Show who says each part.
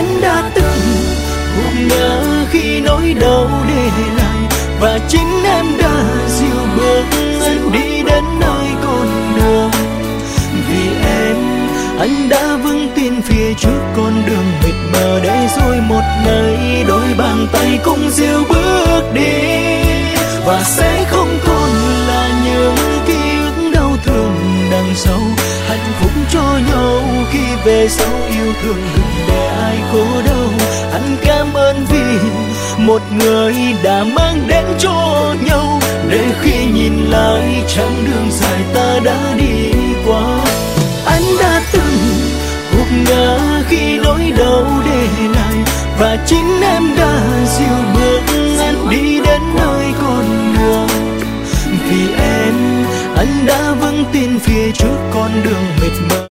Speaker 1: Anh đã từng gục ngã khi nỗi đau để lại, và chính em đã dìu bước anh đi đến nơi con đường. Vì em, anh đã vững tin phía trước con đường mịt mờ, để rồi một ngày đôi bàn tay cùng dìu bước đi. Và sẽ không còn là những ký ức đau thương đằng sau, hạnh phúc cho nhau khi về sau yêu thương đừng để ai khổ đau. Anh cảm ơn vì một người đã mang đến cho nhau, để khi nhìn lại chặng đường dài ta đã đi qua. Anh đã từng gục ngã khi nỗi đau để lại, và chính em đã dìu bước anh đi đến nơi con đường. Vì em, anh đã vững tin phía trước con đường mịt mờ.